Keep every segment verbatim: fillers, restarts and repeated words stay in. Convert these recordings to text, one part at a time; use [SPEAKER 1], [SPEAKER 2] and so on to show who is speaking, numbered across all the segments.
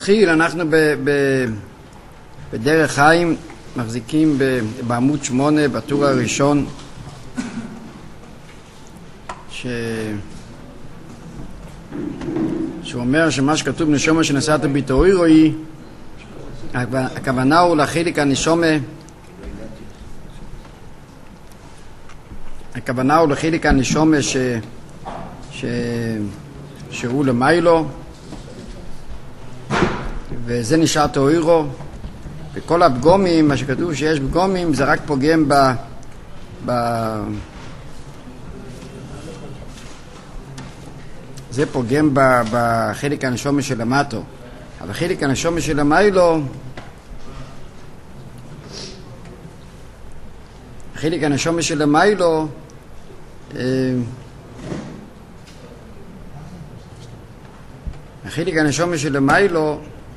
[SPEAKER 1] התחיל, אנחנו ב, ב, בדרך חיים מחזיקים ב, בעמוד שמונה בטור הראשון ש... שהוא אומר שמה שכתוב נשומה שנסעת בתאוירו היא הכוונה הוא לחלק הנשומה הכוונה הוא לחלק הנשומה ש... ש... שהוא למיילו וזה נשאר תאוירו, וכל הפגומים, מה שכתוב שיש פגומים, זה רק פוגם ב... ב... זה פוגם ב... בחלק הנשומה של המטו. אבל חלק הנשומה של המיילו, חלק הנשומה של המיילו, החלק הנשומה של המיילו,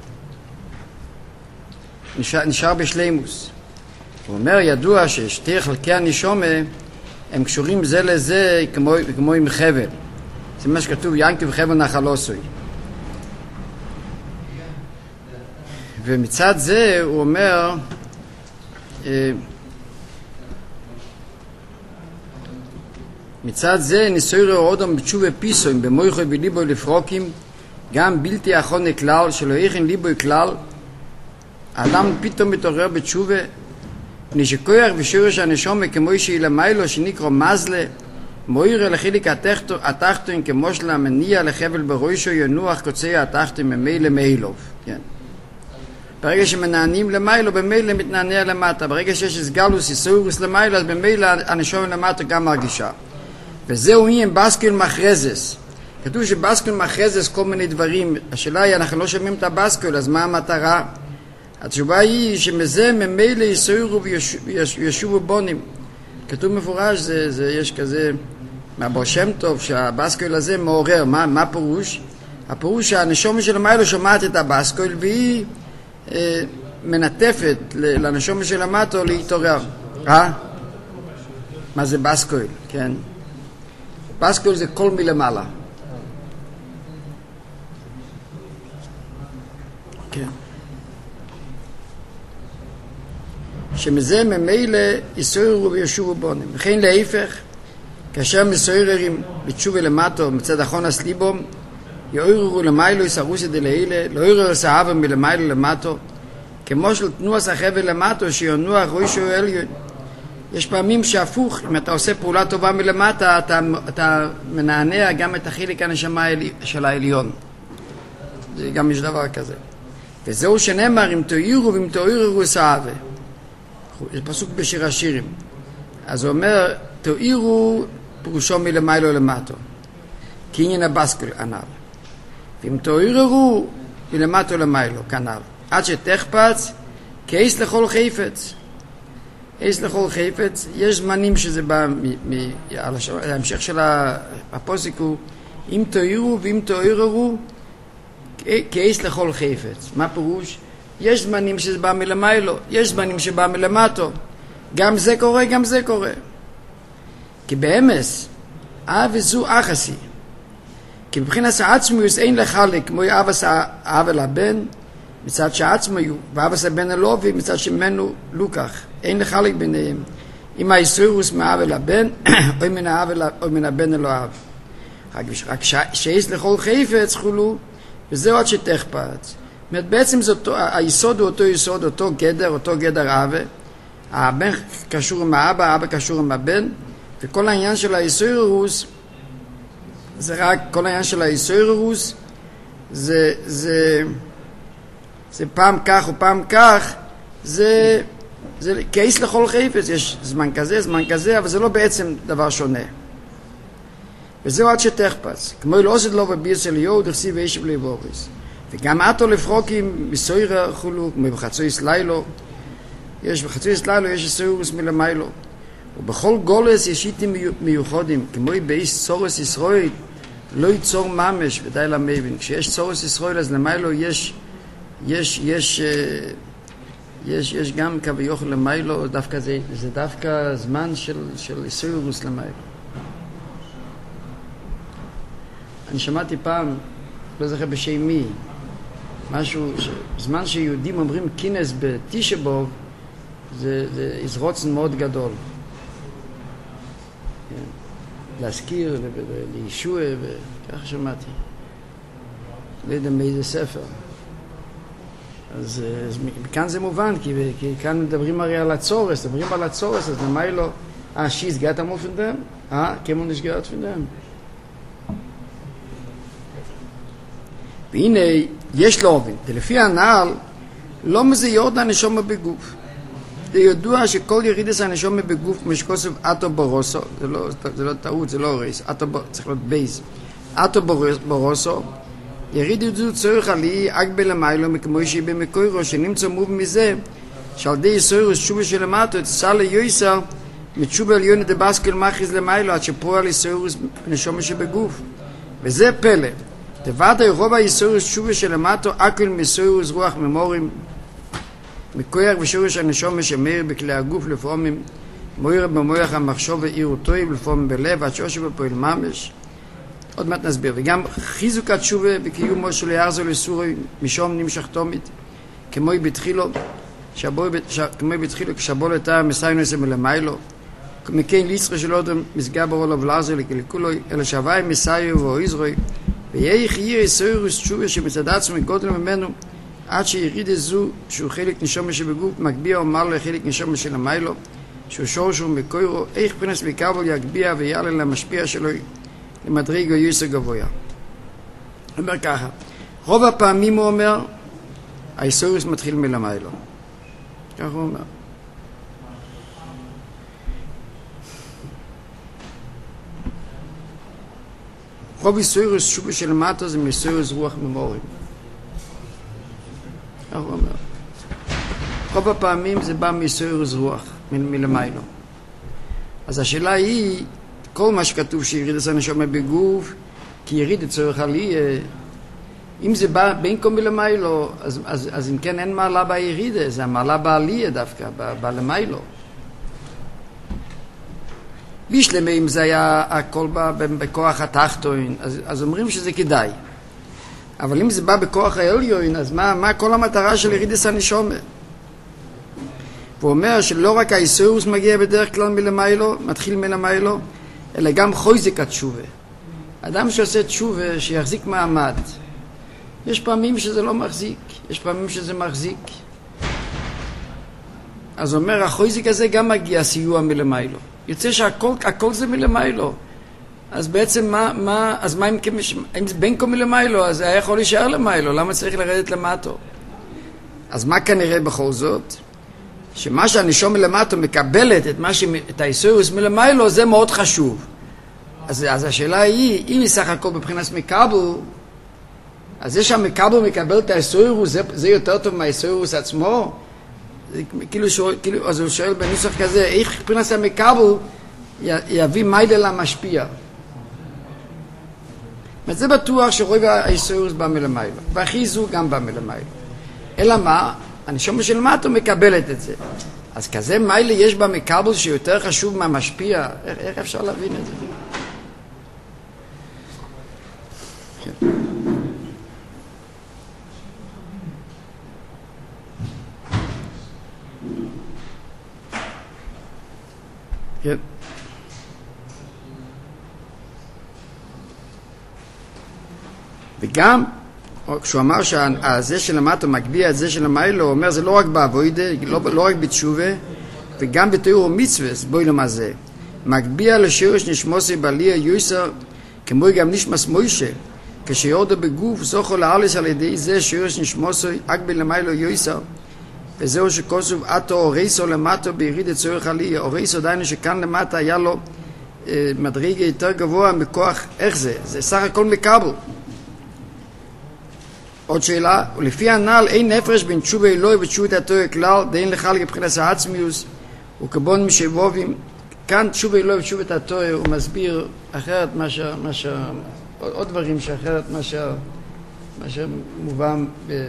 [SPEAKER 1] נשאר, נשאר בשלימוס. הוא אומר, ידוע ששתי חלקי הנשומה הם קשורים זה לזה כמו, כמו עם חבל. זה מה שכתוב, ינקי וחבל נחלוסוי. ומצד זה הוא אומר, מצד זה ניסוירו אודם בתשובה פיסוים במויכו וליבו לפרוקים גם בלתי יכול כלל, שלא יכין ליבו כלל, האדם פתאום מתעורר בתשובה, נשכוח ושורש הנשומה כמו שהיא למיילו שנקרא מזלה, מויר לחילק התחתון כמו שלה מניע לחבל בראשו ינוח קוצי התחתון ממילא מיילוב. כן. ברגע שמנענים למיילו, במילא מתנענע למטה. ברגע שיש סגלוס, איסורוס למיילו, אז במילא הנשומה למטה גם מרגישה. וזהו יהיה בסקל מחרזס. כתוב שבסקל מחרזס כל מיני דברים. השאלה היא, אנחנו לא שומעים את הבסקל, אז מה המטרה? התשובה היא שמזה ממילא יסוירו וישובו בונים. כתוב מפורש, זה, זה יש כזה מהבר שם טוב שהבסקל הזה מעורר. מה, מה פירוש? הפירוש שהנשומה של המיילו שומעת את הבסקל והיא אה, מנטפת לנשומה של המטו להתעורר. אה? מה זה בסקל? כן. בסקל זה כל מלמעלה. כן. שמזה ממילא יסוירו וישובו בונים. וכן להיפך, כאשר מסויררים בתשובה למטו מצד אחון הסליבום, יאוירו למיילו יסרוסי דלהילה, לא יאוירו לסעבה מלמיילו למטו, כמו של תנועס החבל למטו שיונוח ראשו עליון. יש פעמים שהפוך, אם אתה עושה פעולה טובה מלמטה, אתה, אתה מנענע גם את החלק הנשמה של העליון. זה גם יש דבר כזה. וזהו שנאמר, אם תאירו ואם תאירו סעבה. יש פסוק בשיר השירים. אז הוא אומר, תאירו פירושו מלמיילו למטו. כי עניין הבסקל ענב. ואם תאירו מלמטו למיילו, כנב. עד שתחפץ, כאיס לכל חפץ. איס לכל חפץ, יש זמנים שזה בא מההמשך של הפוסק הוא, אם תאירו ואם תאירו, כאיס לכל חפץ. מה פירוש? יש זמנים שזה בא מלמיילו, יש זמנים שבא מלמטו. גם זה קורה, גם זה קורה. כי באמס, אב וזו אחסי. כי מבחינת העצמוס אין לחלק כמו אבס האב אל הבן, מצד שעצמו יהיו, ואבס הבן אלובי, מצד שמנו לוקח. אין לחלק ביניהם. אם האיסורוס מהאב אל הבן, או מן האב או מן הבן אל האב. רק שיש לכל חפץ חולו, וזהו עד שתחפץ. זאת בעצם זאת, היסוד הוא אותו יסוד, אותו גדר, אותו גדר אבא. הבן קשור עם האבא, האבא קשור עם הבן, וכל העניין של האיסורוס, זה רק, כל העניין של האיסורוס, זה, זה, זה פעם כך או פעם כך, זה, זה כאיס לכל חפץ, יש זמן כזה, זמן כזה, אבל זה לא בעצם דבר שונה. וזהו עד שתחפץ. כמו לא עושה לו בביר של יהוא, דחסי וישב ליבוריס. וגם עתו לפרוקים מסוירה חולו, כמו בחצויס לילו, יש בחצויס לילו יש סוירוס מלמיילו. ובכל גולס יש איתים מיוחדים, כמו באיש צורס ישראל, לא ייצור ממש, ודאי למבין. כשיש צורס ישראל, אז למיילו יש, יש, יש, יש, יש גם כביוכל למיילו, דווקא זה, זה דווקא זמן של, של סוירוס למיילו. אני שמעתי פעם, לא זוכר בשם מי, משהו, בזמן שיהודים אומרים כינס בתשעה באב, זה, זה יזרוצן מאוד גדול. כן. להזכיר, לישוע, וככה שמעתי. לא יודע מאיזה ספר. אז, אז כאן זה מובן, כי, כי כאן מדברים הרי על הצורס, מדברים על הצורס, אז למה לא, אה, שיס געת אמור פנדם? אה, כמו נשגעת פנדם? והנה, יש לו אופן, ולפי הנעל, לא מזהיות הנשומה בגוף. זה ידוע שכל ירידס הנשומה בגוף משקוסף אטו ברוסו, זה לא, זה לא טעות, זה לא רייס, אטו, צריך להיות בייס. אטו ברוסו, יריד זו צורך עלי אגבל למיילו מכמו שהיא במקורו שנמצא מוב מזה שעל די יסוירוס תשובה שלמטו תצא ליוסר מתשובה עליון דבסקל מכריז למיילו עד שפועל יסוירוס נשומה שבגוף וזה פלא תבעת רוב היסוירוס תשובה שלמטו אקל מסוירוס רוח ממורים מכויח ושורש הנשומה שמאיר בכלי הגוף לפעמים מויר במויח המחשוב ועיר טויב לפעמים בלב עד שושב בפועל ממש עוד מעט נסביר, וגם חיזוק התשובה בקיומו של ירזו לסורי משום נמשך תומית, כמו בתחילו, כמו בתחילו כשבו לתאר מסיינו עשם מלמיילו, מכן ליצרה של עוד מסגע ברולו ולעזר לקלקולו, אלא שהווי מסייו ואויזרוי, ויהי חייר יסוירוס תשובה שמצד עצמו מגודל ממנו, עד שיריד זו שהוא חלק נשום שבגוף, מקביע ומר לו חלק נשום של המיילו, שהוא שורש ומקוירו, איך פרנס מקבל יגביע ויעלה למשפיע שלו, למדריג או יוסר גבוה. הוא אומר ככה, רוב הפעמים הוא אומר, היסוירוס מתחיל מלמיילו. ככה הוא אומר. רוב יסוירוס שובה של מטו זה מיסוירוס רוח ממורים. ככה הוא אומר. רוב הפעמים זה בא מיסוירוס רוח, מלמיילו. אז השאלה היא, כל מה שכתוב שיריד את הנשומה בגוף, כי יריד את צורך עלי, אם זה בא בין כה מלמיילו, אז, אז, אז אם כן אין מעלה בירידה, זה המעלה בעלייה דווקא, בלמיילו. בשלמה אם זה היה הכל בא בכוח התחתון, אז, אז אומרים שזה כדאי. אבל אם זה בא בכוח העליון, אז מה, מה כל המטרה של יריד את הנשומה? הוא אומר שלא רק היסוירוס מגיע בדרך כלל מלמיילו, מתחיל מלמיילו, אלא גם חויזק התשובה. אדם שעושה תשובה שיחזיק מעמד. יש פעמים שזה לא מחזיק, יש פעמים שזה מחזיק. אז אומר, החויזק הזה גם מגיע סיוע מלמיילו. יוצא שהכל הכל זה מלמיילו. אז בעצם מה, מה, אז מה אם, אם זה בין כה מלמיילו, אז זה היה יכול להישאר למיילו, למה צריך לרדת למטו? אז מה כנראה בכל זאת? שמה שהנשום מלמטו מקבלת את, ש... את היסוירוס מלמיילו, זה מאוד חשוב. אז, אז השאלה היא, אם היא סך הכל בבחינת מקבל, אז זה שהמקבל מקבל את היסוירוס, זה, זה יותר טוב מהיסוירוס עצמו? זה, כאילו, שואל, כאילו, אז הוא שואל בנוסח כזה, איך בבחינת המקבל יביא מיילה למשפיע? וזה בטוח שרוב היסוירוס בא מלמיילו, והחיזוק גם בא מלמיילו. אלא מה? הנשמה של מטו מקבלת את זה. אז כזה מיילה יש בה מקבל שיותר חשוב מהמשפיע. איך, איך אפשר להבין את זה? כן. כן. וגם כשהוא אמר שזה שלמטו מגביע את זה שלמיילו, הוא אומר זה לא רק בעבודה, לא, לא רק בתשובה, וגם בתיאור מצווס, בואי למה זה. מגביע לשורש נשמוסי בעליה יוסר, כמו גם נשמס מוישה, כשיורדו בגוף, זוכו לאלס על ידי זה שורש נשמוסי, אגבי למיילו יוסר, וזהו שכוסוב אתו אורייסו למטו ביריד את צורך עליה, אורייסו דיינו שכאן למטה היה לו אה, מדרגה יותר גבוה מכוח, איך זה? זה סך הכל מקבל. עוד שאלה, ולפי הנעל אין נפרש בין תשובה אלוהי ותשובת התורה כלל, דאין לחלק מבחינת העצמיוס, וכבון משבובים, כאן תשובה אלוהי ותשובת התורה הוא מסביר אחרת מה ש... מה ש... עוד דברים שאחרת מה ש... מה שמובן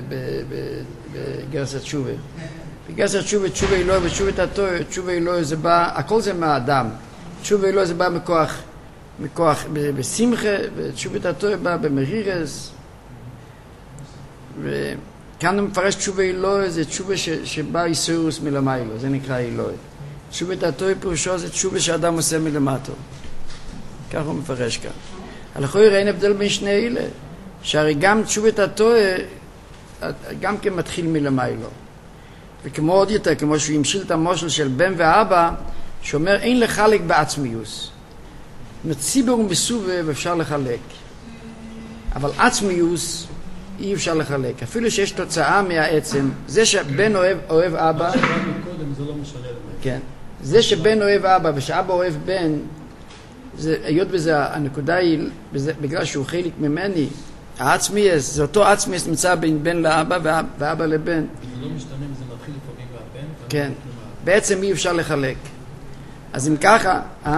[SPEAKER 1] בגרסת תשובה. בגרסת תשובה, תשובה אלוהי ותשובת התורה, תשובה אלוהי זה בא, הכל זה מהאדם. תשובה אלוהי זה בא מכוח, מכוח בשמחה, ותשובת התורה בא במרירס, וכאן הוא מפרש תשובה אלוהי, זה תשובה ש... שבא איסורוס מלמיילו, זה נקרא אלוהי. תשובת התוהי פירושו זה תשובה שאדם עושה מלמטו. כך הוא מפרש כאן. הלכוי אין הבדל בין שני אלה, שהרי גם תשובת התוהי גם כן מתחיל מלמיילו. וכמו עוד יותר, כמו שהוא המשיל את המושל של בן ואבא, שאומר אין לחלק בעצמיוס. ציבור מסובב אפשר לחלק, אבל עצמיוס אי אפשר לחלק, אפילו שיש תוצאה מהעצם. זה שבן אוהב, אוהב אבא, כן, זה שבן אוהב אבא ושאבא אוהב בן, זה, היות בזה הנקודה היא בזה, בגלל שהוא חלק ממני, העצמיוס, זה אותו עצמיוס נמצא בין בן לאבא ואבא, ואבא לבן.
[SPEAKER 2] זה לא משתנה אם זה מתחיל לפעמים מהבן,
[SPEAKER 1] כן, בעצם אי אפשר לחלק. אז אם ככה, אה?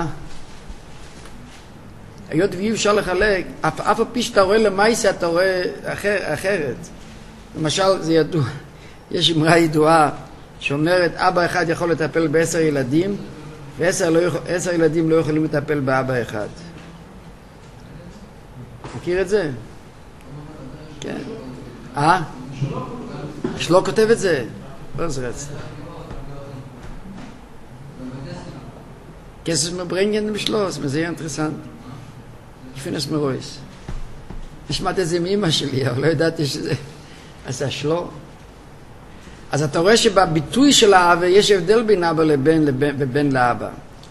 [SPEAKER 1] היות ואי אפשר לחלק, אף, אף הפי שאתה רואה למייסה, אתה רואה אחר, אחרת. למשל, זה ידוע, יש אמרה ידועה שאומרת, אבא אחד יכול לטפל בעשר ילדים, ועשר לא יכול, עשר ילדים לא יכולים לטפל באבא אחד. מכיר את זה? כן. אה? שלא כותב את זה? לא זרץ. כסף מבריינגן בשלוס, וזה יהיה אינטרסנט. Ich finde es mir ruhig. Ich שמעתי את זה מאמא שלי, אבל לא ידעתי שזה... אז זה שלו. אז אתה רואה שבביטוי של האבא יש הבדל בין אבא לבן ובן לאבא.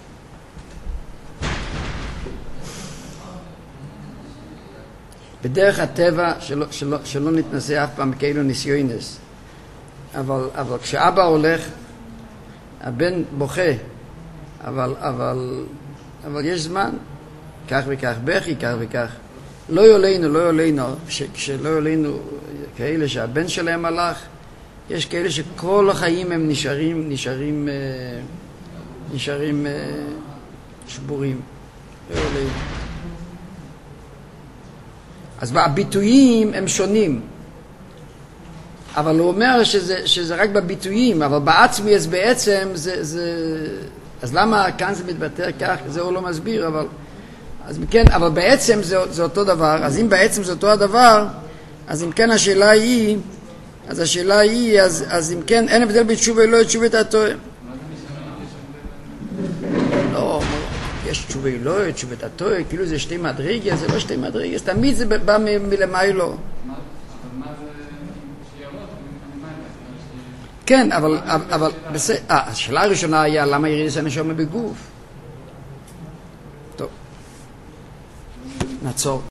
[SPEAKER 1] בדרך הטבע שלא, שלא, שלא נתנסה אף פעם כאילו ניסיונס. אבל, אבל כשאבא הולך, הבן בוכה, אבל, אבל, אבל יש זמן. כך וכך בכי, כך וכך. לא יולינו, לא יולינו, כשלא יולינו כאלה שהבן שלהם הלך, יש כאלה שכל החיים הם נשארים, נשארים, נשארים שבורים. לא יולינו. אז הביטויים הם שונים. אבל הוא אומר שזה, שזה רק בביטויים, אבל בעצמי אז בעצם זה, זה... אז למה כאן זה מתבטא כך? זה הוא לא מסביר, אבל... אז כן, אבל בעצם זה, זה אותו דבר. אז אם בעצם זה אותו הדבר, אז אם כן השאלה היא, אז השאלה היא, אז, אז אם כן, אין הבדל בין תשובה אלוהי תשובת התוהי. לא, יש תשובה אלוהי, תשובת התוהי, כאילו זה שתי מדרגות, זה לא שתי מדרגות, תמיד זה בא מלמיילו. כן, אבל, אבל, בסדר, השאלה הראשונה היה, למה ירידת הנשמה בגוף? טוב. נעצור.